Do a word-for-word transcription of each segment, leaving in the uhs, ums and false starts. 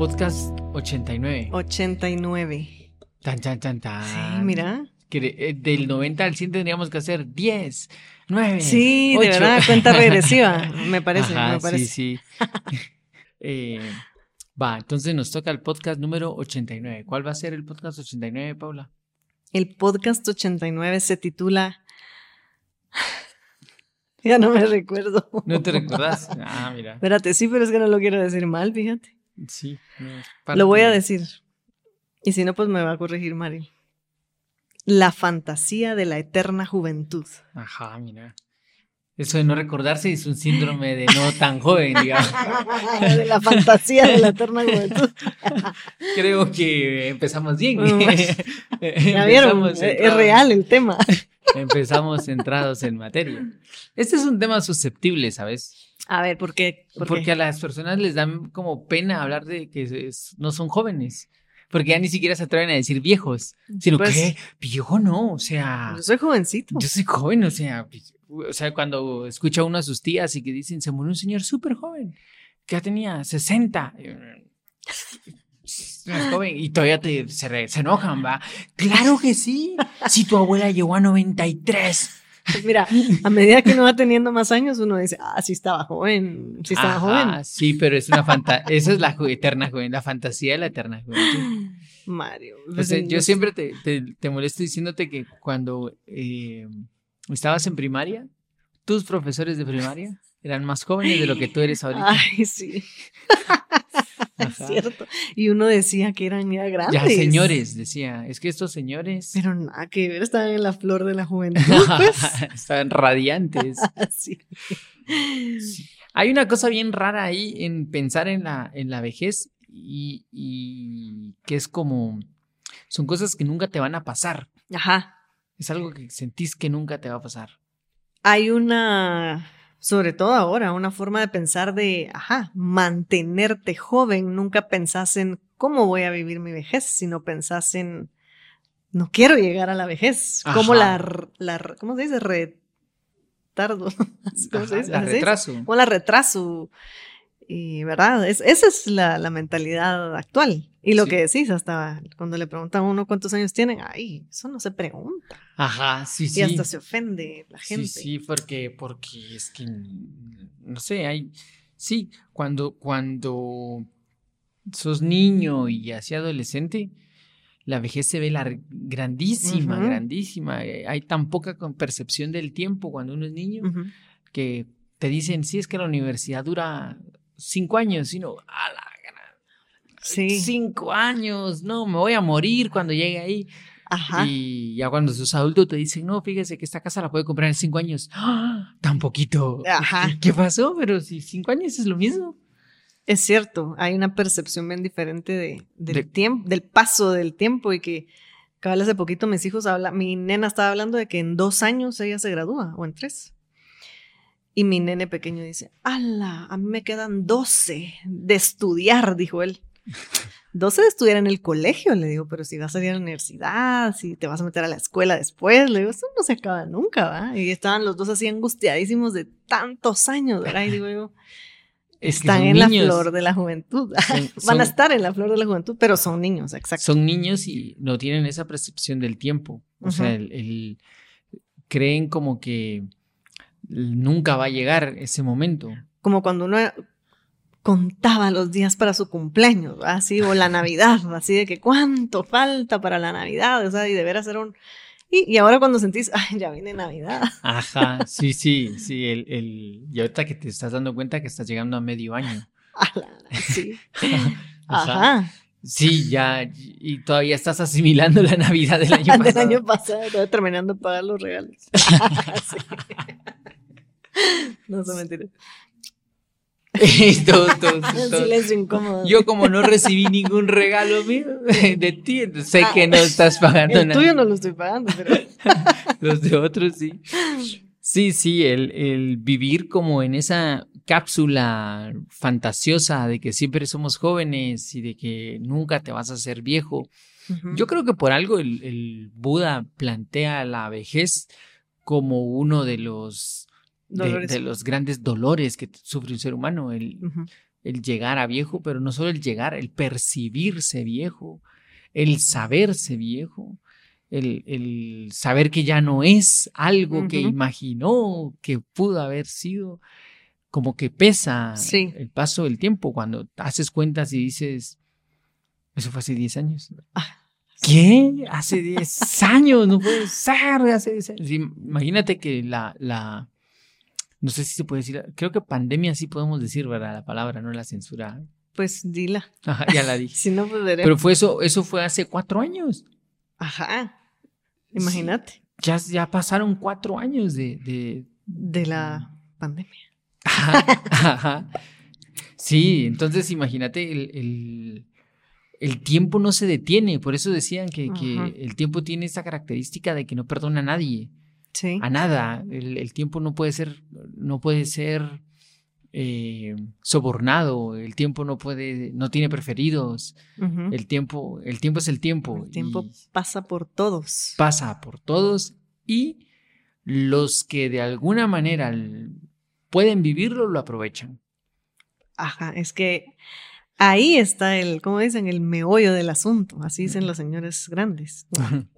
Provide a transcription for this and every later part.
podcast ochenta y nueve. ochenta y nueve. Tan, tan, tan, tan. Sí, mira. Que eh, del noventa al cien tendríamos que hacer diez, nueve, Sí, ocho. de verdad, cuenta regresiva, me parece, Ajá, me parece. sí, sí. eh, va, entonces nos toca el podcast número ochenta y nueve. ¿Cuál va a ser el podcast ochenta y nueve, Paula? El podcast ochenta y nueve se titula... Ya no me recuerdo. ¿No te recuerdas? Ah, mira. Espérate, sí, pero es que no lo quiero decir mal, fíjate. Sí. No, lo voy a decir. Y si no, pues me va a corregir Mari. La fantasía de la eterna juventud. Ajá, mira. Eso de no recordarse es un síndrome de no tan joven, digamos. De la fantasía de la eterna juventud. Creo que empezamos bien. Ya vieron, es, es real el tema. Empezamos centrados en materia. Este es un tema susceptible, ¿sabes? A ver, ¿por qué? ¿Por Porque qué? a las personas les dan como pena hablar de que es, no son jóvenes. Porque ya ni siquiera se atreven a decir viejos. Sino Pues, que viejo no, o sea... Yo soy jovencito. Yo soy joven, o sea... O sea, cuando escucha uno a sus tías y que dicen, se murió un señor súper joven, que ya tenía sesenta. Es joven y todavía te, se, re, se enojan, ¿va? Claro que sí. Si tu abuela llegó a noventa y tres. Mira, a medida que uno va teniendo más años, uno dice, ah, sí estaba joven, sí estaba Ajá, joven. Sí, pero es una fantasía, esa es la eterna joven, la fantasía de la eterna juventud. Mario. O sea, yo siempre te, te, te molesto diciéndote que cuando eh, estabas en primaria, tus profesores de primaria eran más jóvenes de lo que tú eres ahorita. Ay, sí. Es cierto. Y uno decía que eran ya grandes. Ya señores, decía. Es que estos señores... Pero nada que ver, estaban en la flor de la juventud, pues. Estaban radiantes. Sí. Sí. Hay una cosa bien rara ahí en pensar en la, en la vejez y, y que es como... Son cosas que nunca te van a pasar. Ajá. Es algo que sentís que nunca te va a pasar. Hay una... Sobre todo ahora, una forma de pensar de, ajá, mantenerte joven. Nunca pensás en cómo voy a vivir mi vejez, sino pensás en, no quiero llegar a la vejez. Ajá. Como la, la, ¿cómo se dice? Retardo. ¿Cómo Ajá, se dice? la ¿Así retraso. es? Como la retraso. Y, ¿verdad? Es, esa es la, la mentalidad actual. Y lo Sí. que decís, hasta cuando le preguntan a uno cuántos años tienen, ay, eso no se pregunta. Ajá, sí, sí. Y hasta se ofende la gente. Sí, sí, porque, porque es que, no sé, hay, sí, cuando, cuando sos niño y así adolescente, la vejez se ve lar- grandísima, Ujú. grandísima. Eh, Hay tan poca con- percepción del tiempo cuando uno es niño Ujú. que te dicen, sí, es que la universidad dura cinco años, y no, a la gran- Sí. cinco años, no, me voy a morir cuando llegue ahí. Ajá. Y ya cuando sos adulto te dicen, no, fíjese que esta casa la puede comprar en cinco años. ¡Ah! Tan poquito. Ajá. ¿Qué, qué pasó? Pero si cinco años es lo mismo. Es cierto, hay una percepción bien diferente de, del De- tiempo, del paso del tiempo y que cabal hace poquito mis hijos habla, mi nena estaba hablando de que en dos años ella se gradúa o en tres. Y mi nene pequeño dice, ala, a mí me quedan doce de estudiar, dijo él. doce de estudiar en el colegio, le digo, pero si vas a ir a la universidad, si te vas a meter a la escuela después, le digo, eso no se acaba nunca, ¿va? Y estaban los dos así angustiadísimos de tantos años, ¿verdad? Y digo yo, Es que están son en la niños. flor de la juventud. Son- Van son- a estar en la flor de la juventud, pero son niños, exacto. Son niños y no tienen esa percepción del tiempo. O sea, Ujú. el, el- creen como que nunca va a llegar ese momento. Como cuando uno contaba los días para su cumpleaños, ¿va? Así, o la Navidad, así de que cuánto falta para la Navidad, o sea, y de veras era un... Y, y ahora cuando sentís, ay, ya viene Navidad. Ajá, sí, sí, sí. El, el... Y ahorita que te estás dando cuenta que estás llegando a medio año. Ala, sí. Ajá. Ajá. Sí, ya, y todavía estás asimilando la Navidad del año Del pasado. año pasado, estaba terminando de pagar los regalos. Sí. No son mentiras. Todo, todo, todo. Silencio incómodo. Yo como no recibí ningún regalo mío de ti, entonces sé que no estás pagando El nada. tuyo no lo estoy pagando, pero... Los de otros sí. Sí, sí, el, el vivir como en esa cápsula fantasiosa de que siempre somos jóvenes y de que nunca te vas a hacer viejo. Ujú. Yo creo que por algo el, el Buda plantea la vejez como uno de los, de, Dolores. de los grandes dolores que sufre un ser humano. El, Ujú. el llegar a viejo, pero no solo el llegar, el percibirse viejo, el saberse viejo, el, el saber que ya no es algo uh-huh. que imaginó que pudo haber sido, como que pesa sí. el paso del tiempo cuando haces cuentas y dices, eso fue hace diez años. Ah, ¿Qué? Hace diez años, no puede ser, hace diez años. Sí, imagínate que la, la, no sé si se puede decir, creo que pandemia sí podemos decir, ¿verdad? La palabra, no la censura. Pues dila. Ajá, ya la dije. Si no, pues veré. Pero fue eso, eso fue hace cuatro años. Ajá, imagínate. Sí, ya, ya pasaron cuatro años de... De, de la pandemia. Ajá, ajá. Sí, entonces imagínate el... el El tiempo no se detiene, por eso decían que, que el tiempo tiene esa característica de que no perdona a nadie, sí. a nada. El, el tiempo no puede ser, no puede ser eh, sobornado. El tiempo no puede, no tiene preferidos. Uh-huh. El tiempo, el tiempo es el tiempo. El tiempo pasa por todos. Pasa por todos y los que de alguna manera pueden vivirlo lo aprovechan. Ajá, es que ahí está el, ¿cómo dicen? El meollo del asunto, así dicen los señores grandes.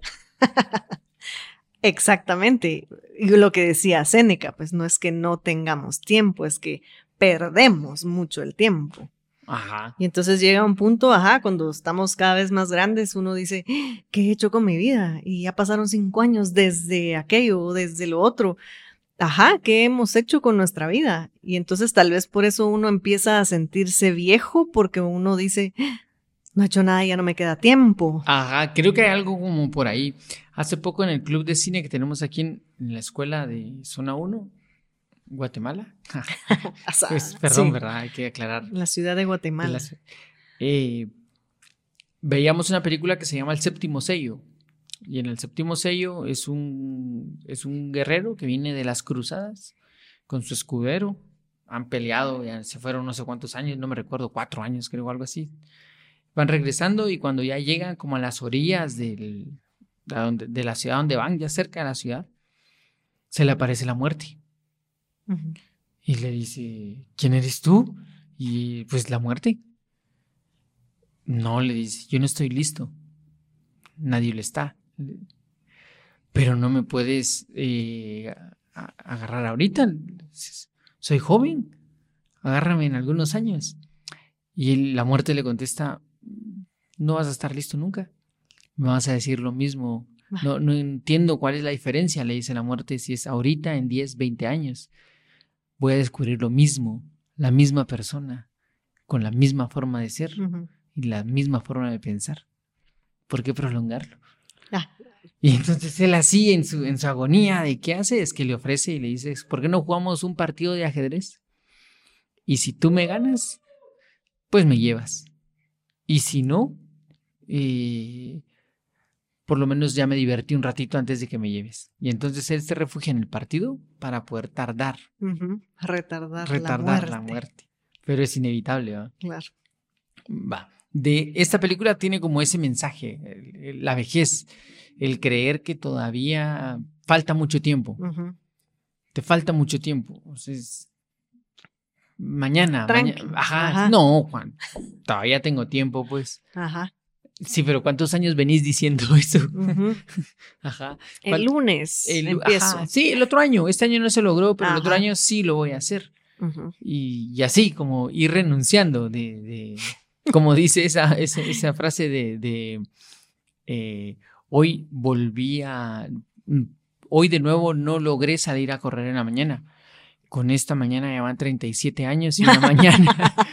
Exactamente. Y lo que decía Séneca, pues no es que no tengamos tiempo, es que perdemos mucho el tiempo. Ajá. Y entonces llega un punto, ajá, cuando estamos cada vez más grandes, uno dice, ¿qué he hecho con mi vida? Y ya pasaron cinco años desde aquello o desde lo otro. Ajá, ¿qué hemos hecho con nuestra vida? Y entonces tal vez por eso uno empieza a sentirse viejo, porque uno dice, no he hecho nada, ya no me queda tiempo. Ajá, creo que hay algo como por ahí. Hace poco en el club de cine que tenemos aquí en, en la escuela de Zona uno, Guatemala. Pues, perdón, sí. ¿Verdad? Hay que aclarar. La ciudad de Guatemala. De la, eh, veíamos una película que se llama El Séptimo Sello. Y en el Séptimo Sello es un, es un guerrero que viene de las cruzadas con su escudero. Han peleado, ya se fueron no sé cuántos años, no me recuerdo, cuatro años creo, algo así. Van regresando y cuando ya llegan como a las orillas del, de, donde, de la ciudad donde van, ya cerca de la ciudad, se le aparece la muerte. Uh-huh. Y le dice, ¿quién eres tú? Y pues la muerte. No, le dice, yo no estoy listo. Nadie lo está. Pero no me puedes eh, a, agarrar ahorita. Soy joven. Agárrame en algunos años. Y él, la muerte le contesta, no vas a estar listo nunca. Me vas a decir lo mismo. No, no entiendo cuál es la diferencia, le dice la muerte, si es ahorita, en diez, veinte años. Voy a descubrir lo mismo, la misma persona, con la misma forma de ser uh-huh. y la misma forma de pensar. ¿Por qué prolongarlo? Ah. Y entonces él así en su, en su agonía de qué hace es que le ofrece y le dice, ¿por qué no jugamos un partido de ajedrez? Y si tú me ganas, pues me llevas. Y si no, eh, por lo menos ya me divertí un ratito antes de que me lleves. Y entonces él se refugia en el partido para poder tardar. Uh-huh. Retardar, retardar la muerte. la muerte. Pero es inevitable, ¿va? Claro. Va. De esta película tiene como ese mensaje, el, el, la vejez, el creer que todavía falta mucho tiempo. Uh-huh. Te falta mucho tiempo. Entonces, mañana, mañana. Ajá, Ajá. No, Juan, todavía tengo tiempo, pues. Ajá. Sí, pero ¿cuántos años venís diciendo eso? Uh-huh. Ajá. El lunes el, empiezo. Ajá. Sí, el otro año. Este año no se logró, pero Ajá. el otro año sí lo voy a hacer. Uh-huh. Y, y así, como ir renunciando de... de como dice esa, esa, esa frase de, de eh, hoy volví a... Hoy de nuevo no logré salir a correr en la mañana. Con esta mañana ya van treinta y siete años y una mañana.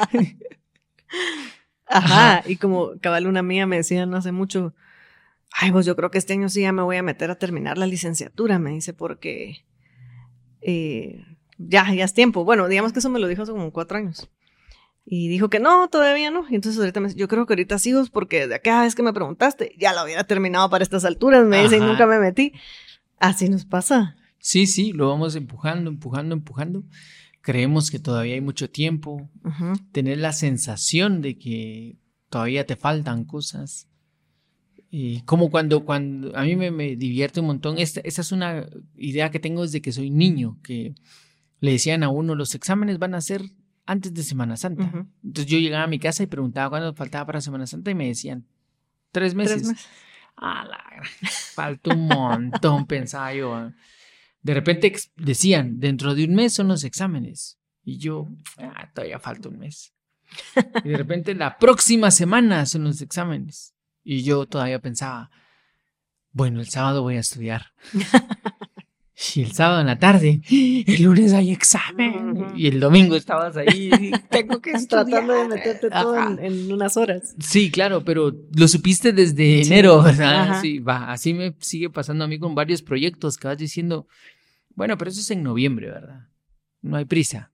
Ajá, y como cabal una amiga me decía no hace mucho, ay, pues yo creo que este año sí ya me voy a meter a terminar la licenciatura, me dice, porque eh, ya, ya es tiempo. Bueno, digamos que eso me lo dijo hace como cuatro años. Y dijo que no, todavía no. Y entonces ahorita me dice, yo creo que ahorita sigo porque de cada vez que me preguntaste, ya lo hubiera terminado para estas alturas, me dice, y nunca me metí. Así nos pasa. Sí, sí, lo vamos empujando, empujando, empujando. Creemos que todavía hay mucho tiempo. Uh-huh. Tener la sensación de que todavía te faltan cosas. Y como cuando, cuando a mí me, me divierte un montón. Esta, esta es una idea que tengo desde que soy niño, que le decían a uno, los exámenes van a ser antes de Semana Santa. Ujú. Entonces yo llegaba a mi casa y preguntaba cuándo faltaba para Semana Santa y me decían, tres meses. Tres meses. Ah, la gran- falta un montón, pensaba yo. De repente ex- decían, dentro de un mes son los exámenes. Y yo, ah, todavía falta un mes. Y de repente la próxima semana son los exámenes. Y yo todavía pensaba, bueno, el sábado voy a estudiar. Y el sábado en la tarde, el lunes hay examen. Ujú. Y el domingo estabas ahí, y tengo que estudiar. Tratando de meterte todo Ajá. en, en unas horas. Sí, claro, pero lo supiste desde Sí. enero, ¿verdad? Ajá. Sí, va, así me sigue pasando a mí con varios proyectos que vas diciendo, bueno, pero eso es en noviembre, ¿verdad? No hay prisa.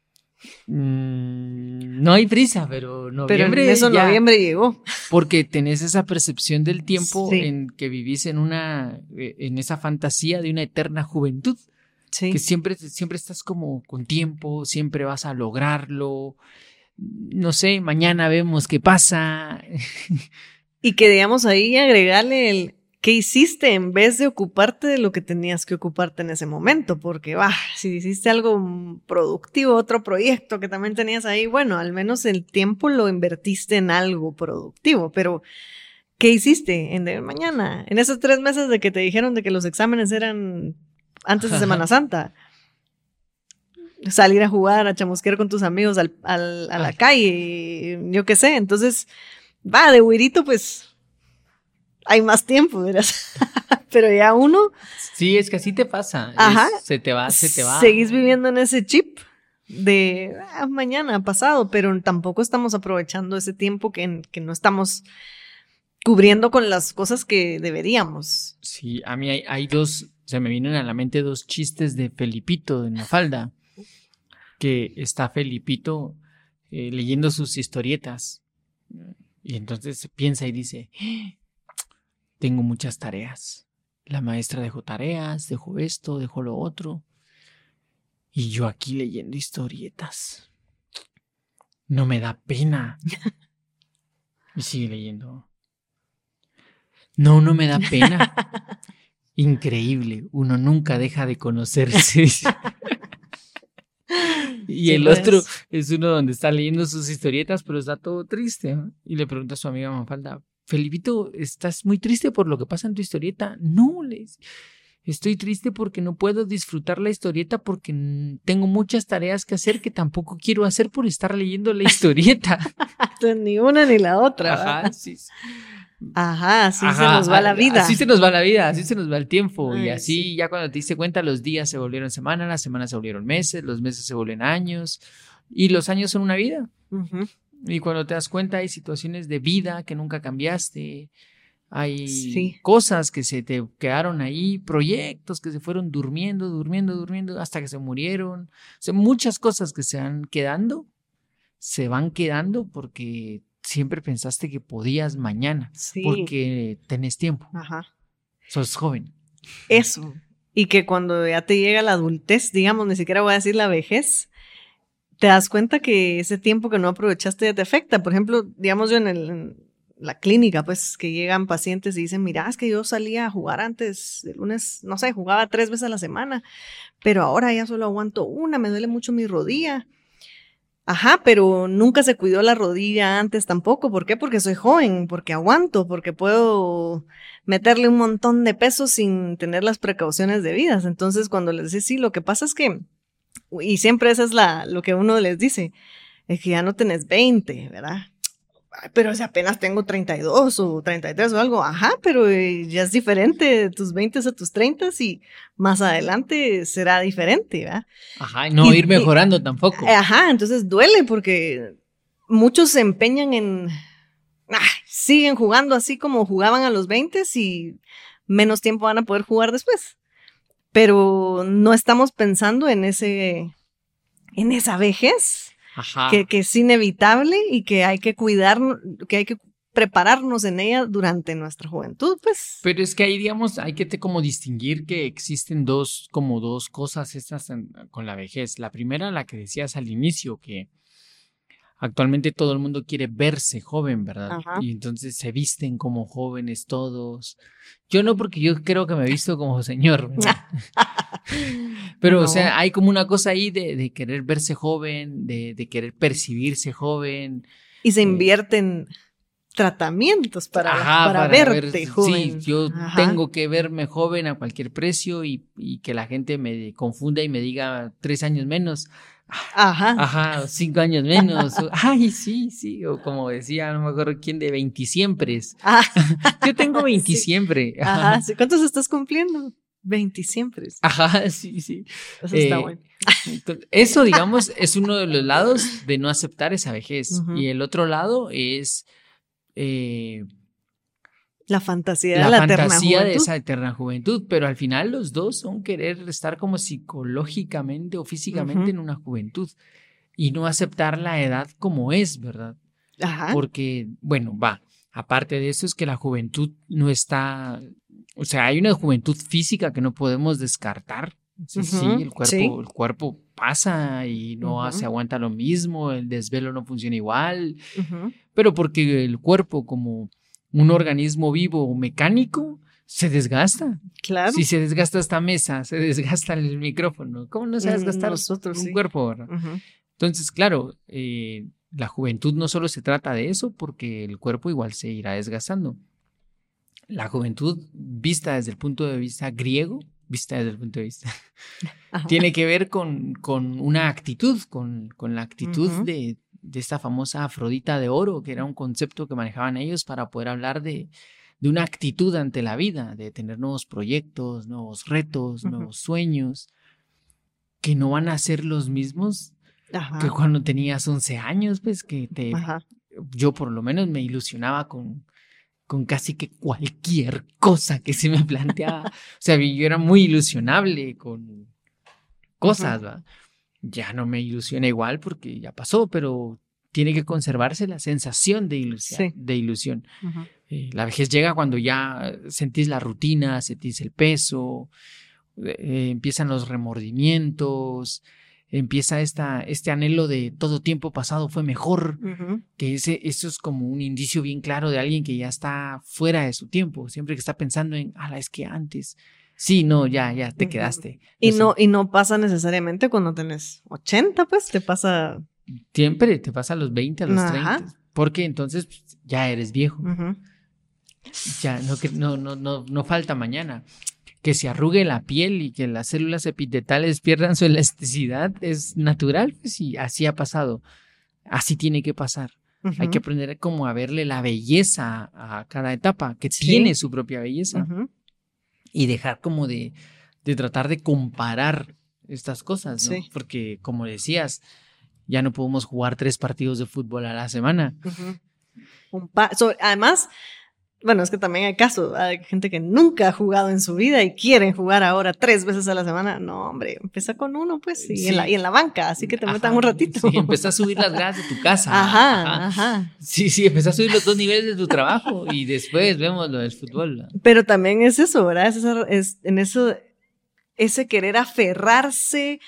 Mm, no hay prisa, pero Pero noviembre en eso ya, noviembre llegó. porque tenés esa percepción del tiempo Sí. en que vivís en una, eh, en esa fantasía de una eterna juventud, Sí. que siempre, siempre estás como con tiempo, siempre vas a lograrlo. No sé, mañana vemos qué pasa. Y que digamos ahí agregarle el qué hiciste en vez de ocuparte de lo que tenías que ocuparte en ese momento, porque va, si hiciste algo productivo, otro proyecto que también tenías ahí, bueno, al menos el tiempo lo invertiste en algo productivo, pero ¿qué hiciste en de mañana? En esos tres meses de que te dijeron de que los exámenes eran antes de Semana Santa. Salir a jugar, a chamusquear con tus amigos al, al, a la Ay. calle, yo qué sé. Entonces, va, de güirito, pues hay más tiempo, verás. Pero ya uno, Sí, es que así te pasa. Ajá. Es- se te va, se te va. seguís viviendo en ese chip de ah, mañana, pasado, pero tampoco estamos aprovechando ese tiempo que, que no estamos cubriendo con las cosas que deberíamos. Sí, a mí hay, hay dos, se me vienen a la mente dos chistes de Felipito de Mafalda, que está Felipito eh, leyendo sus historietas y entonces piensa y dice, "¡Ah! Tengo muchas tareas. La maestra dejó tareas, dejó esto, dejó lo otro y yo aquí leyendo historietas. No me da pena." Y sigue leyendo. No, no me da pena. Increíble, uno nunca deja de conocerse. Y Sí, el pues. otro es uno donde está leyendo sus historietas, pero está todo triste, ¿no? Y le pregunta a su amiga Mafalda, Felipito, ¿estás muy triste por lo que pasa en tu historieta? No, les estoy triste porque no puedo disfrutar la historieta porque mm, tengo muchas tareas que hacer que tampoco quiero hacer por estar leyendo la historieta. Entonces, ni una ni la otra. Ajá, ¿verdad? sí. Ajá, así Ajá, se nos va la vida. Así se nos va la vida, así se nos va el tiempo. Ay, y así sí. ya cuando te diste cuenta, los días se volvieron semanas, las semanas se volvieron meses, los meses se vuelven años. Y los años son una vida. Ujú. Y cuando te das cuenta, hay situaciones de vida que nunca cambiaste. Hay Sí. cosas que se te quedaron ahí, proyectos que se fueron durmiendo, durmiendo, durmiendo, hasta que se murieron. O sea, muchas cosas que se van quedando, se van quedando porque siempre pensaste que podías mañana, Sí. porque tenés tiempo, Ajá. sos joven. Eso. Y que cuando ya te llega la adultez, digamos, ni siquiera voy a decir la vejez, te das cuenta que ese tiempo que no aprovechaste ya te afecta. Por ejemplo, digamos yo en, el, en la clínica, pues que llegan pacientes y dicen, mira, es que yo salía a jugar antes, de lunes, no sé, jugaba tres veces a la semana, pero ahora ya solo aguanto una, me duele mucho mi rodilla. Ajá, pero nunca se cuidó la rodilla antes tampoco. ¿Por qué? Porque soy joven, porque aguanto, porque puedo meterle un montón de peso sin tener las precauciones debidas. Entonces, cuando les decís, sí, lo que pasa es que, y siempre eso es la, lo que uno les dice, es que ya no tenés veinte, ¿verdad? Ay, pero si apenas tengo treinta y dos o treinta y tres o algo, ajá, pero eh, ya es diferente de tus veinte a tus treinta y más adelante será diferente, ¿verdad? Ajá, y no Y- ir mejorando tampoco. Eh, Ajá, entonces duele porque muchos se empeñan en, ah, siguen jugando así como jugaban a los veinte y menos tiempo van a poder jugar después. Pero no estamos pensando en ese, en esa vejez Ajá. que, que es inevitable y que hay que cuidar, que hay que prepararnos en ella durante nuestra juventud, pues. Pero es que ahí, digamos, hay que te como distinguir que existen dos, como dos cosas estas en- con la vejez. La primera, la que decías al inicio, que actualmente todo el mundo quiere verse joven, ¿verdad? Ajá. Y entonces se visten como jóvenes todos. Yo no, porque yo creo que me he visto como señor, ¿verdad? Pero, No. o sea, hay como una cosa ahí de, de querer verse joven, de, de querer percibirse joven. Y se Eh, invierten tratamientos para, la- Ajá, para, para verte ver, joven. sí, yo Ajá. tengo que verme joven a cualquier precio y, y que la gente me confunda y me diga tres años menos. Ajá. Ajá, cinco años menos. o, Ay, sí, sí. O como decía, no me acuerdo quién, de veintisiempre. Ah, Yo tengo sí. veintisiempre. Ajá, sí. ¿Cuántos estás cumpliendo? veinte siempre. Ajá, sí, sí. Eso está Eh, bueno. entonces, eso, digamos, es uno de los lados de no aceptar esa vejez. Ujú. Y el otro lado es eh, La fantasía de la la eterna fantasía de juventud. esa eterna juventud. Pero al final los dos son querer estar como psicológicamente o físicamente Ujú. en una juventud y no aceptar la edad como es, ¿verdad? Ajá. Porque, bueno, va. Aparte de eso es que la juventud no está, o sea, hay una juventud física que no podemos descartar. Sí, sí, Ujú, el cuerpo, sí. el cuerpo pasa y no Ujú. se aguanta lo mismo, el desvelo no funciona igual, Ujú. pero porque el cuerpo como un organismo vivo o mecánico se desgasta. Claro. Si se desgasta esta mesa, se desgasta el micrófono, ¿cómo no se va a desgastar Nosotros un sí. cuerpo, verdad? Ujú. Entonces, claro, eh, la juventud no solo se trata de eso, porque el cuerpo igual se irá desgastando. La juventud, vista desde el punto de vista griego, vista desde el punto de vista, Ajá. tiene que ver con, con una actitud, con, con la actitud Ujú. de, de esta famosa Afrodita de oro, que era un concepto que manejaban ellos para poder hablar de, de una actitud ante la vida, de tener nuevos proyectos, nuevos retos, Ujú. nuevos sueños, que no van a ser los mismos Ajá. que cuando tenías once años, pues que te, Ajá. yo por lo menos me ilusionaba con, con casi que cualquier cosa que se me planteaba. O sea, yo era muy ilusionable con cosas, ¿va? Ya no me ilusiona igual porque ya pasó, pero tiene que conservarse la sensación de ilusión. Sí. De ilusión. Ujú. Eh, la vejez llega cuando ya sentís la rutina, sentís el peso, eh, empiezan los remordimientos, empieza esta, este anhelo de todo tiempo pasado fue mejor, Ujú. que ese, eso es como un indicio bien claro de alguien que ya está fuera de su tiempo, siempre que está pensando en, ala, es que antes, sí, no, ya, ya, te Ujú. quedaste. Y sé, no, y no pasa necesariamente cuando tenés ochenta, pues te pasa. Siempre te pasa a los veinte, a los Ajá. treinta, porque entonces pues, ya eres viejo, Ujú. ya no, que- no, no, no, no falta mañana. Que se arrugue la piel y que las células epiteliales pierdan su elasticidad es natural, pues y así ha pasado. Así tiene que pasar. Ujú. Hay que aprender como a verle la belleza a cada etapa, que Sí. tiene su propia belleza, Ujú. y dejar como de, de tratar de comparar estas cosas, ¿no? Sí. Porque como decías, ya no podemos jugar tres partidos de fútbol a la semana. Ujú. Un pa- so- además, bueno, es que también hay casos, hay gente que nunca ha jugado en su vida y quieren jugar ahora tres veces a la semana. No, hombre, empieza con uno, pues, y, Sí. en, la, y en la banca, así que te metan Ajá, un ratito. Sí, empezá a subir las gradas de tu casa. Ajá, ajá. Sí, sí, empezá a subir los dos niveles de tu trabajo y después vemos lo del fútbol, ¿no? Pero también es eso, ¿verdad? Es, esa- es en eso, ese querer aferrarse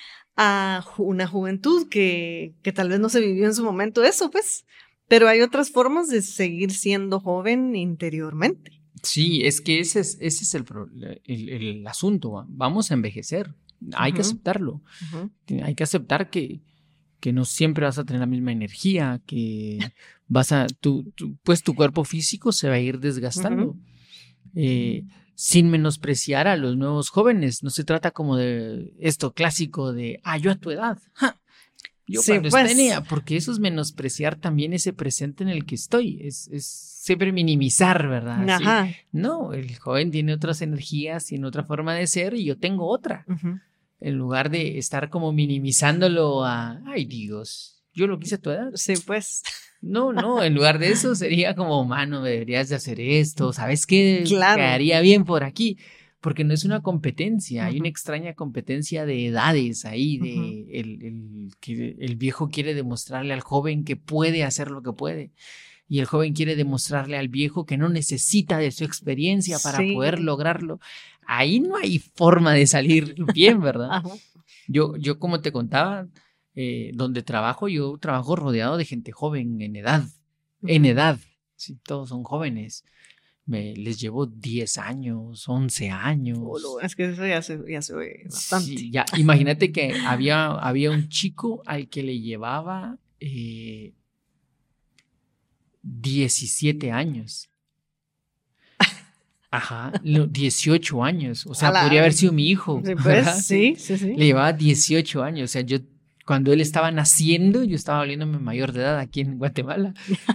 a ju- una juventud que, que tal vez no se vivió en su momento, eso, pues. Pero hay otras formas de seguir siendo joven interiormente. Sí, es que ese es, ese es el, pro- el, el asunto. ¿va? Vamos a envejecer. Hay que Ujú. aceptarlo. Ujú. Hay que aceptar que, que no siempre vas a tener la misma energía, que vas a, tu, tu- pues tu cuerpo físico se va a ir desgastando. Ujú. Eh, sin menospreciar a los nuevos jóvenes. No se trata como de esto clásico de, ah, yo a tu edad. Ja, yo Sí, cuando pues. tenía, porque eso es menospreciar también ese presente en el que estoy. Es, es siempre minimizar, ¿verdad? Sí. Ajá. No, el joven tiene otras energías, tiene otra forma de ser y yo tengo otra. Ujú. En lugar de estar como minimizándolo a, ay Dios, yo lo quise a tu edad. Sí, pues. No, no, en lugar de eso sería como, mano, deberías de hacer esto, ¿sabes qué? Claro. Quedaría bien por aquí, porque no es una competencia, hay Ujú. una extraña competencia de edades ahí, de Ujú. el, el, que el viejo quiere demostrarle al joven que puede hacer lo que puede, y el joven quiere demostrarle al viejo que no necesita de su experiencia para Sí. poder lograrlo. Ahí no hay forma de salir bien, ¿verdad? Ajá. Yo, yo como te contaba, eh, donde trabajo, yo trabajo rodeado de gente joven en edad, en Ujú. edad, sí, todos son jóvenes. me, les llevo diez años, once años. Oh, no, es que eso ya se, ya se ve bastante. Sí, ya, imagínate que había, había un chico al que le llevaba eh, diecisiete años. Ajá, no, dieciocho años. O sea, A la- podría haber sido mi hijo. Sí, ¿verdad? pues, sí, sí, sí. Le llevaba dieciocho años. O sea, yo, cuando él estaba naciendo, yo estaba volviéndome mayor de edad aquí en Guatemala.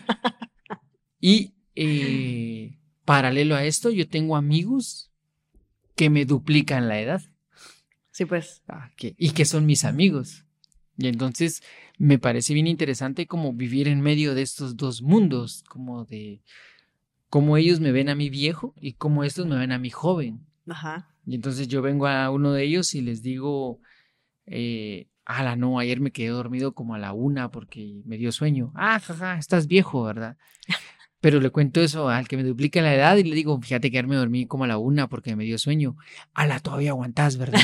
Y eh, paralelo a esto, yo tengo amigos que me duplican la edad. Sí, pues. Ah, que- y que son mis amigos. Y entonces me parece bien interesante como vivir en medio de estos dos mundos, como de cómo ellos me ven a mí viejo y cómo estos me ven a mí joven. Ajá. Y entonces yo vengo a uno de ellos y les digo, eh, ala, no, ayer me quedé dormido como a la una porque me dio sueño. Ah, jaja, estás viejo, ¿verdad? Pero le cuento eso al que me duplica la edad y le digo, fíjate que ayer me dormí como a la una porque me dio sueño. Ala, todavía aguantás, ¿verdad?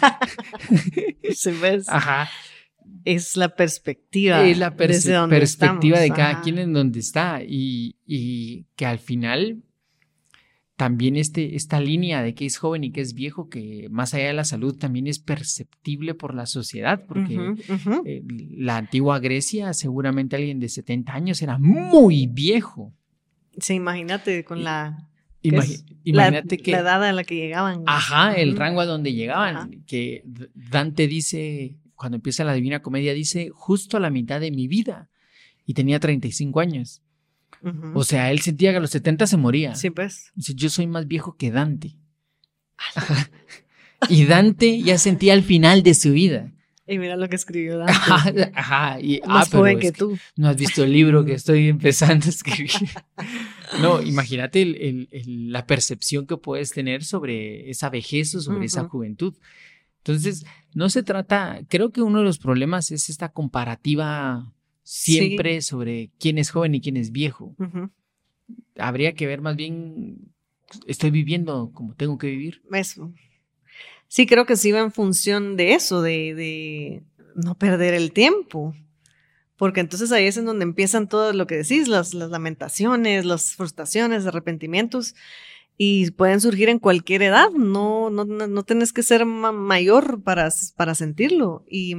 Sí, pues. Ajá. Es la perspectiva. Es la perce- desde donde perspectiva estamos. de cada Ajá. quien en donde está y, y que al final también este, esta línea de que es joven y que es viejo, que más allá de la salud también es perceptible por la sociedad, porque Ujú, ujú. eh, la antigua Grecia seguramente alguien de setenta años era muy viejo. Sí, imagínate con Y- la, Imagi- la- imagínate que... la edad a la que llegaban. Ajá, el Ujú. rango a donde llegaban, Ajá. que D- Dante dice, cuando empieza la Divina Comedia, dice, justo a la mitad de mi vida, y tenía treinta y cinco años. Ujú. O sea, él sentía que a los setenta se moría. Sí, pues. Dice, yo soy más viejo que Dante. Ajá. Y Dante ya sentía el final de su vida. Y mira lo que escribió Dante. Ajá, ajá, y, ah, Más pero joven es que que tú. no has visto el libro que estoy empezando a escribir. No, imagínate el- el- el- la percepción que puedes tener sobre esa vejez o sobre esa Ujú. juventud. Entonces, no se trata, creo que uno de los problemas es esta comparativa siempre sobre quién es joven y quién es viejo. Ujú. Habría que ver más bien, estoy viviendo como tengo que vivir. Eso. Sí, creo que sí va en función de eso, de, de no perder el tiempo. Porque entonces ahí es en donde empiezan todo lo que decís, las, las lamentaciones, las frustraciones, arrepentimientos, y pueden surgir en cualquier edad. No, no, no, no tenés que ser ma- mayor para, para sentirlo. Y,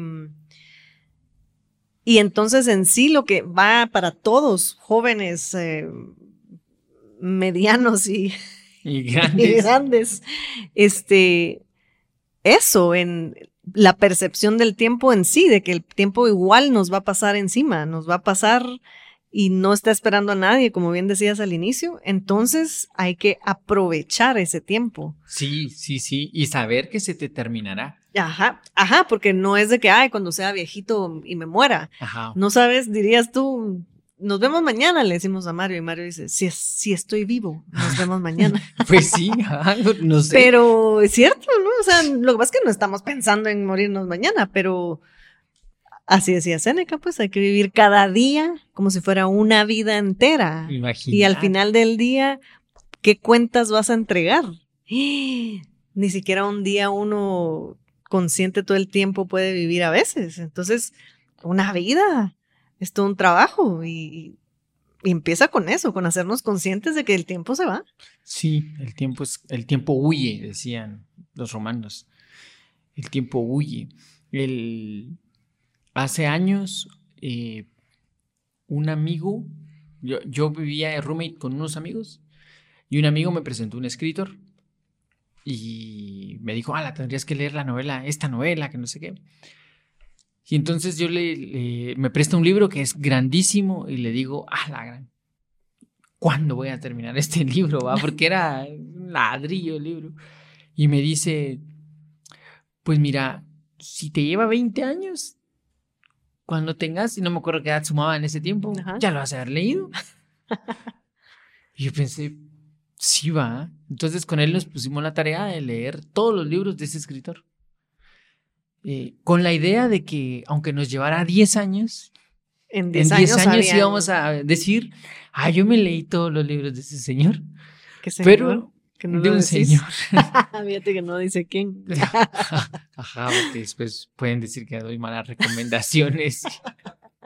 y entonces en sí lo que va para todos, jóvenes, eh, medianos y, Y y grandes. grandes, este, eso, en la percepción del tiempo en sí, de que el tiempo igual nos va a pasar encima, nos va a pasar y no está esperando a nadie, como bien decías al inicio. Entonces hay que aprovechar ese tiempo. Sí, sí, sí. Y saber que se te terminará. Ajá, ajá, porque no es de que, ay, cuando sea viejito y me muera. Ajá. No sabes, dirías tú, nos vemos mañana, le decimos a Mario, y Mario dice, si, es- si estoy vivo, nos vemos mañana. Pues sí, ajá, no sé. Pero es cierto, ¿no? O sea, lo que pasa es que no estamos pensando en morirnos mañana, pero así decía Séneca, pues hay que vivir cada día como si fuera una vida entera. Imagínate. Y al final del día, ¿qué cuentas vas a entregar? Ni siquiera un día uno consciente todo el tiempo puede vivir a veces. Entonces, una vida es todo un trabajo y, y empieza con eso, con hacernos conscientes de que el tiempo se va. Sí, el tiempo es, el tiempo huye, decían los romanos. El tiempo huye. El, hace años, eh, un amigo, yo, yo vivía de roommate con unos amigos, y un amigo me presentó un escritor y me dijo, ah, tendrías que leer la novela, esta novela, que no sé qué. Y entonces yo le, le- me presta un libro que es grandísimo y le digo, ah, la gran, ¿cuándo voy a terminar este libro? ¿Va? Porque era un ladrillo el libro. Y me dice, pues mira, si te lleva veinte años, cuando tengas, y no me acuerdo qué edad sumaba en ese tiempo, Ajá. ya lo vas a haber leído. Y yo pensé, sí va. Entonces con él nos pusimos la tarea de leer todos los libros de ese escritor. Eh, con la idea de que, aunque nos llevara diez años, En en diez diez años, años habían- íbamos a decir, ah, yo me leí todos los libros de ese señor, ¿Qué señor? pero Que no de lo un decís. señor. Fíjate que no dice quién. Ajá, porque después pueden decir que doy malas recomendaciones.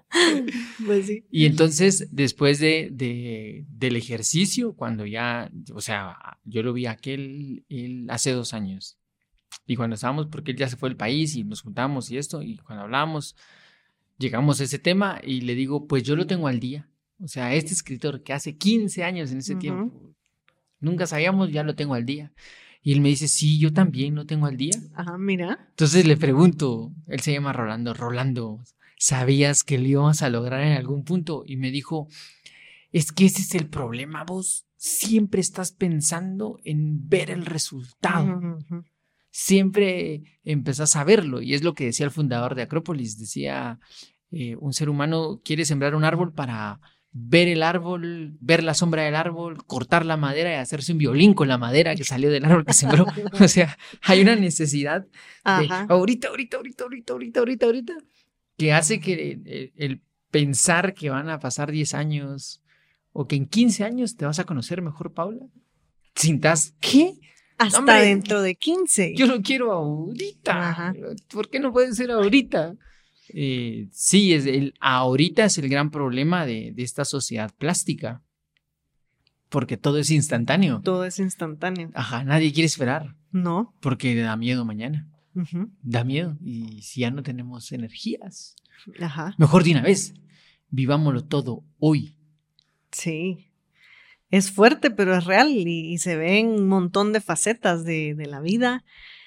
Pues sí. Y entonces, después de, de, del ejercicio, cuando ya, o sea, yo lo vi aquel él, hace dos años. Y cuando estábamos, porque él ya se fue del país y nos juntamos y esto, y cuando hablábamos, llegamos a ese tema y le digo, pues yo lo tengo al día. O sea, este escritor que hace quince años en ese uh-huh. tiempo, nunca sabíamos, ya lo tengo al día. Y él me dice, sí, yo también lo tengo al día. Ajá, mira. Entonces le pregunto, él se llama Rolando, Rolando, ¿sabías que lo íbamos a lograr en algún punto? Y me dijo, es que ese es el problema, vos siempre estás pensando en ver el resultado. Uh-huh. Siempre empezás a verlo. Y es lo que decía el fundador de Acrópolis. Decía, eh, un ser humano quiere sembrar un árbol para ver el árbol, ver la sombra del árbol, cortar la madera y hacerse un violín con la madera que salió del árbol que sembró. O sea, hay una necesidad de ahorita, ahorita, ahorita, ahorita, ahorita, ahorita, ahorita, que hace que el, el pensar que van a pasar diez años o que en quince años te vas a conocer mejor, Paula, sintas, ¿qué? Hasta Hombre, dentro de quince. Yo lo quiero ahorita. Ajá. ¿Por qué no puede ser ahorita? Eh, sí, es el, ahorita es el gran problema de, de esta sociedad plástica. Porque todo es instantáneo. Todo es instantáneo. Ajá, nadie quiere esperar. No. Porque da miedo mañana. Uh-huh. Da miedo. Y si ya no tenemos energías. Ajá. Mejor de una vez. Vivámoslo todo hoy. Sí. Es fuerte, pero es real y, y se ven un montón de facetas de, de la vida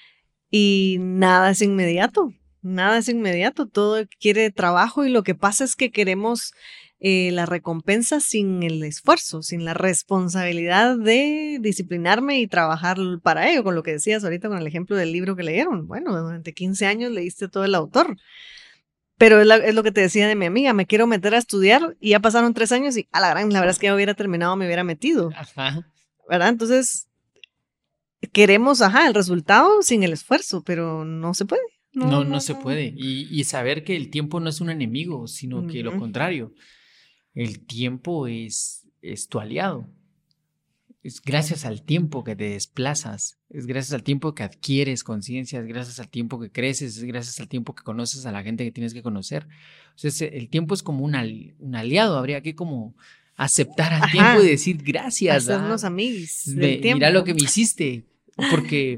y nada es inmediato, nada es inmediato, todo quiere trabajo y lo que pasa es que queremos eh, la recompensa sin el esfuerzo, sin la responsabilidad de disciplinarme y trabajar para ello, con lo que decías ahorita con el ejemplo del libro que leyeron. Bueno, durante quince años leíste todo el autor. Pero es, la, es lo que te decía de mi amiga, me quiero meter a estudiar y ya pasaron tres años y a la gran, la verdad es que ya hubiera terminado, me hubiera metido. Ajá. ¿Verdad? Entonces, queremos, ajá, el resultado sin el esfuerzo, pero no se puede. No, no, no se puede. Y, y saber que el tiempo no es un enemigo, sino uh-huh. que lo contrario. El tiempo es, es tu aliado. Es gracias al tiempo que te desplazas, es gracias al tiempo que adquieres conciencia, es gracias al tiempo que creces, es gracias al tiempo que conoces a la gente que tienes que conocer. O sea, el tiempo es como un, ali- un aliado, habría que como aceptar al Ajá. tiempo y decir gracias. Hacernos amigos del de, tiempo. Mira lo que me hiciste, porque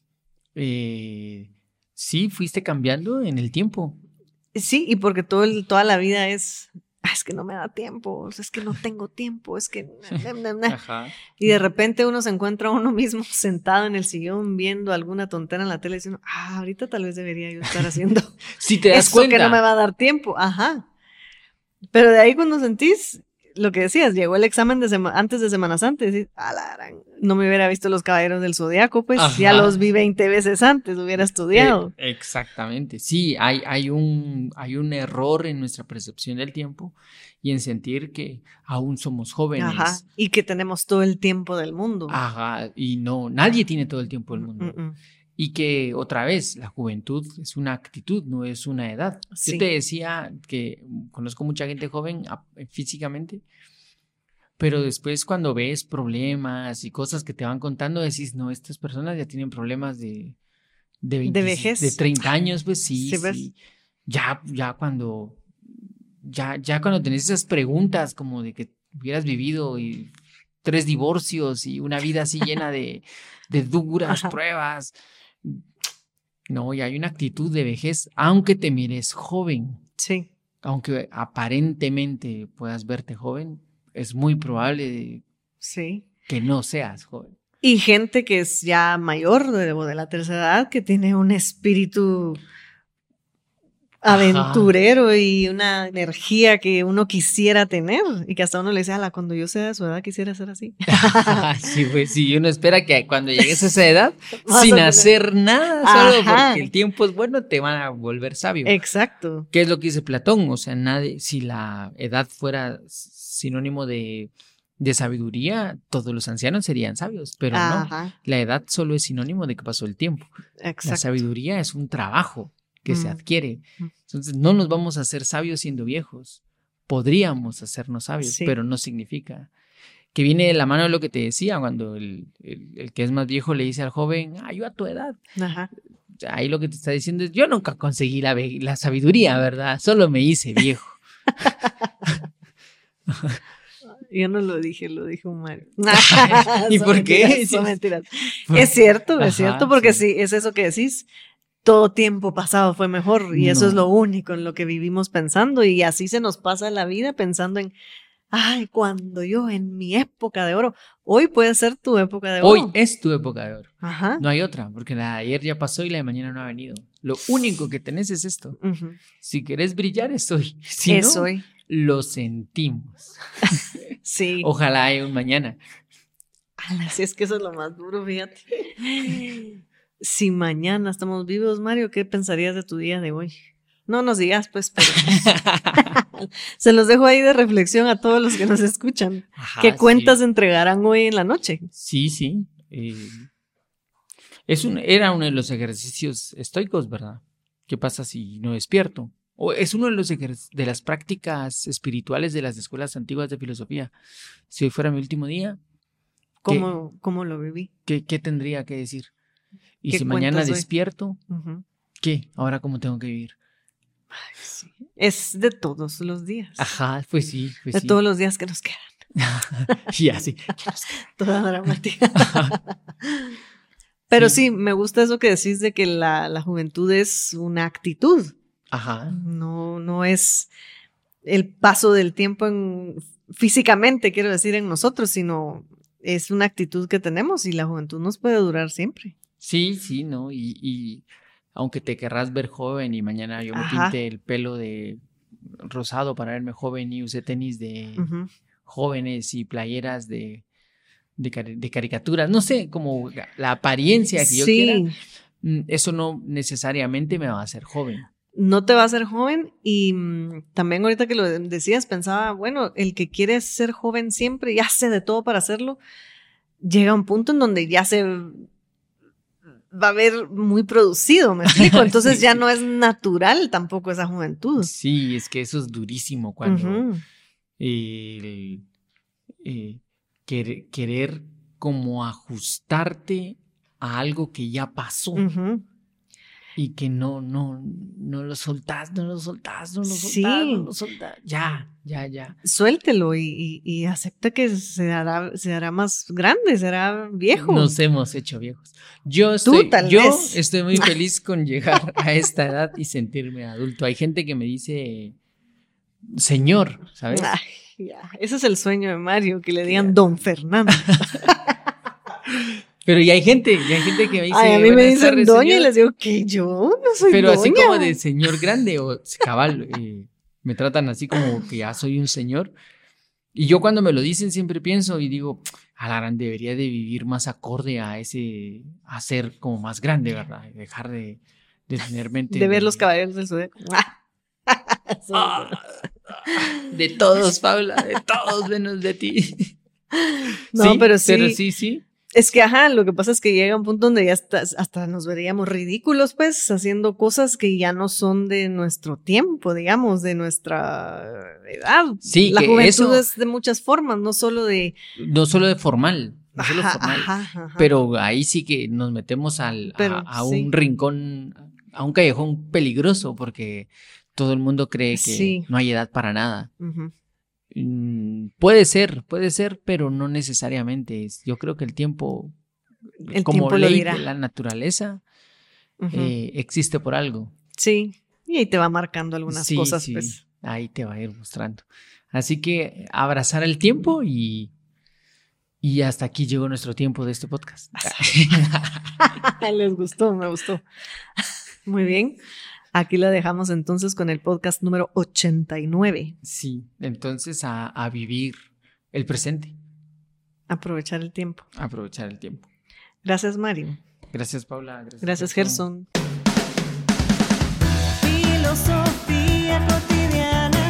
eh, sí, fuiste cambiando en el tiempo. Sí, y porque todo el, toda la vida es... es que no me da tiempo, es que no tengo tiempo, es que... Ajá. Y de repente uno se encuentra a uno mismo sentado en el sillón viendo alguna tontera en la tele diciendo, ah, ahorita tal vez debería yo estar haciendo si te das eso cuenta. que no me va a dar tiempo. Ajá. Pero de ahí cuando sentís lo que decías, llegó el examen de sema- antes de Semana Santa y decís, ah, la gran, no me hubiera visto los Caballeros del Zodiaco, pues Ajá. ya los vi veinte veces antes, hubiera estudiado. Eh, exactamente, sí, hay, hay, un, hay un error en nuestra percepción del tiempo y en sentir que aún somos jóvenes. Ajá, y que tenemos todo el tiempo del mundo. Ajá, y no, nadie tiene todo el tiempo del mundo. Mm-mm. Y que otra vez, la juventud es una actitud, no es una edad. Sí. Yo te decía que conozco mucha gente joven físicamente, pero después cuando ves problemas y cosas que te van contando, decís, no, estas personas ya tienen problemas de, de, veinte, de vejez. De treinta años, pues sí, sí, sí. Ya, ya cuando, ya, ya cuando tenés esas preguntas como de que hubieras vivido y tres divorcios y una vida así llena de, de duras Ajá. pruebas. No, y hay una actitud de vejez, aunque te mires joven. Sí. Aunque aparentemente puedas verte joven, es muy probable sí. que no seas joven. Y gente que es ya mayor, de, de la tercera edad, que tiene un espíritu aventurero Ajá. y una energía que uno quisiera tener y que hasta uno le dice, ala, cuando yo sea de su edad quisiera ser así. Sí, pues sí, uno espera que cuando llegues a esa edad, sin hacer nada, solo Ajá. porque el tiempo es bueno, te van a volver sabio. Exacto. ¿Qué es lo que dice Platón? O sea, nadie, si la edad fuera sinónimo de, de sabiduría, todos los ancianos serían sabios, pero Ajá. no, la edad solo es sinónimo de que pasó el tiempo. Exacto. La sabiduría es un trabajo que mm. se adquiere. Entonces no nos vamos a hacer sabios siendo viejos. Podríamos hacernos sabios, sí. pero no significa. Que viene de la mano de lo que te decía, cuando el, el, el que es más viejo le dice al joven, ah, yo a tu edad. Ajá. Ahí lo que te está diciendo es, yo nunca conseguí la, la sabiduría, ¿verdad? Solo me hice viejo. Yo no lo dije, lo dijo Mario. ¿Y Son por qué? mentiras, son mentiras. Es cierto, es Ajá, cierto, porque sí. sí, es eso que decís. Todo tiempo pasado fue mejor y eso No. es lo único en lo que vivimos pensando y así se nos pasa la vida pensando en, ay, cuando yo en mi época de oro, hoy puede ser tu época de oro. Hoy es tu época de oro. Ajá. No hay otra, porque la de ayer ya pasó y la de mañana no ha venido. Lo único que tenés es esto. Ujú. Si querés brillar, es hoy. Si Es no, hoy. lo sentimos. Sí. Ojalá haya un mañana. Ala, sí, es que eso es lo más duro, fíjate. Si mañana estamos vivos, Mario, ¿qué pensarías de tu día de hoy? No nos digas, pues, pero se los dejo ahí de reflexión a todos los que nos escuchan. Ajá, ¿Qué cuentas sí. entregarán hoy en la noche? Sí, sí. Eh, es un, era uno de los ejercicios estoicos, ¿verdad? ¿Qué pasa si no despierto? O es uno de, los ejer- de las prácticas espirituales de las escuelas antiguas de filosofía. Si hoy fuera mi último día, ¿qué, ¿Cómo, cómo lo viví? qué, qué tendría que decir? Y ¿Qué si mañana cuentas hoy? despierto, Ujú. ¿qué? ¿Ahora cómo tengo que vivir? Ay, sí. Es de todos los días. Ajá, pues sí, pues de sí. todos los días que nos quedan. Y así. Toda dramática. Pero sí. sí, me gusta eso que decís de que la, la juventud es una actitud. Ajá. No, no es el paso del tiempo en, físicamente, quiero decir, en nosotros, sino es una actitud que tenemos y la juventud nos puede durar siempre. Sí, sí, ¿no? Y, y aunque te querrás ver joven y mañana yo me Ajá. pinte el pelo de rosado para verme joven y use tenis de Ujú. jóvenes y playeras de, de, cari- de caricaturas, no sé, como la apariencia que yo Sí. quiera, mm, eso no necesariamente me va a hacer joven. No te va a hacer joven y mm, también ahorita que lo decías pensaba, bueno, el que quiere ser joven siempre y hace de todo para hacerlo, llega a un punto en donde ya se va a ver muy producido, ¿me explico? Entonces Sí, ya sí. no es natural tampoco esa juventud. Sí, es que eso es durísimo cuando Ujú. el, eh, querer, querer como ajustarte a algo que ya pasó. Ujú. Y que no, no, no lo soltás, no lo soltás, no lo soltás, Sí. no lo soltás. Ya, ya, ya. Suéltelo y, y, y acepta que se hará, se hará más grande, será viejo. Nos hemos hecho viejos. Yo estoy, tal yo vez. estoy muy feliz con llegar a esta edad y sentirme adulto. Hay gente que me dice señor, ¿sabes? Ay, ya. Ese es el sueño de Mario, que le digan Don Fernando. Pero y hay gente, y hay gente que me dice. Ay, a mí me "Buenas dicen tardes, doña señor". y les digo que yo no soy Pero doña. así como de señor grande o cabal, eh, me tratan así como que ya soy un señor. Y yo cuando me lo dicen siempre pienso y digo, a la gran debería de vivir más acorde a ese, a ser como más grande, ¿verdad? Y dejar de, de tener mente. De ver los caballeros del Zodiaco. Son- Ah, de todos, Paula, de todos menos de ti. No, Sí, pero sí. Pero sí, sí. Es que, ajá, lo que pasa es que llega un punto donde ya hasta, hasta nos veríamos ridículos, pues, haciendo cosas que ya no son de nuestro tiempo, digamos, de nuestra edad. Sí, la que juventud eso- es de muchas formas, no solo de... No solo de formal, no solo Ajá, formal. ajá, ajá. Pero ahí sí que nos metemos al, Pero, a, a sí. un rincón, a un callejón peligroso porque todo el mundo cree que Sí. no hay edad para nada. Ujú. Mm, puede ser, puede ser, pero no necesariamente. Es- Yo creo que el tiempo, El como tiempo lo ley dirá. de la naturaleza, Ujú. eh, existe por algo. Sí, y ahí te va marcando algunas Sí, cosas, sí, pues. ahí te va a ir mostrando. Así que abrazar el tiempo y, y hasta aquí llegó nuestro tiempo de este podcast. Les gustó, me gustó. Muy bien. Aquí la dejamos entonces con el podcast número ochenta y nueve. Sí, entonces a, a vivir el presente, Aprovechar el tiempo. aprovechar el tiempo. Gracias, Mario. Gracias, Paula. Gracias, Gracias, Gerson. Gerson. Filosofía cotidiana.